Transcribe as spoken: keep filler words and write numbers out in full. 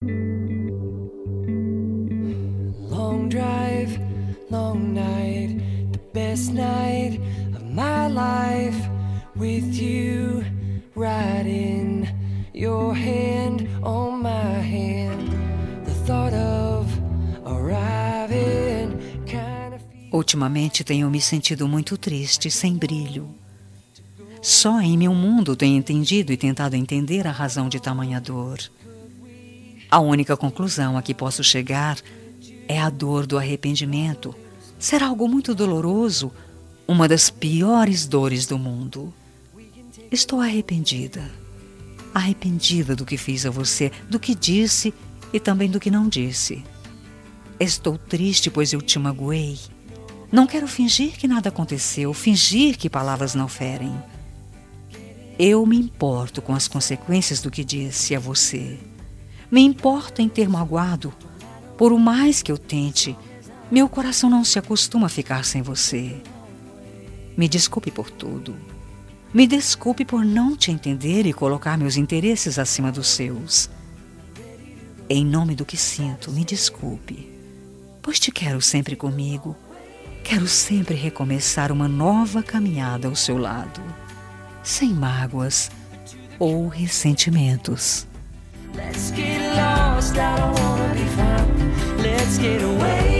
Long drive, long night, the best night of my life with you, right in your hand on my hand. The thought of arriving kind of feel... Ultimamente tenho me sentido muito triste, sem brilho. Só em meu mundo tenho entendido e tentado entender a razão de tamanha dor. A única conclusão a que posso chegar é a dor do arrependimento. Será algo muito doloroso, uma das piores dores do mundo. Estou arrependida. Arrependida do que fiz a você, do que disse e também do que não disse. Estou triste pois eu te magoei. Não quero fingir que nada aconteceu, fingir que palavras não ferem. Eu me importo com as consequências do que disse a você. Me importo em ter magoado. Por o mais que eu tente, meu coração não se acostuma a ficar sem você. Me desculpe por tudo. Me desculpe por não te entender e colocar meus interesses acima dos seus. Em nome do que sinto, me desculpe, pois te quero sempre comigo. Quero sempre recomeçar uma nova caminhada ao seu lado, sem mágoas ou ressentimentos. Let's get lost, I don't wanna be found. Let's get away.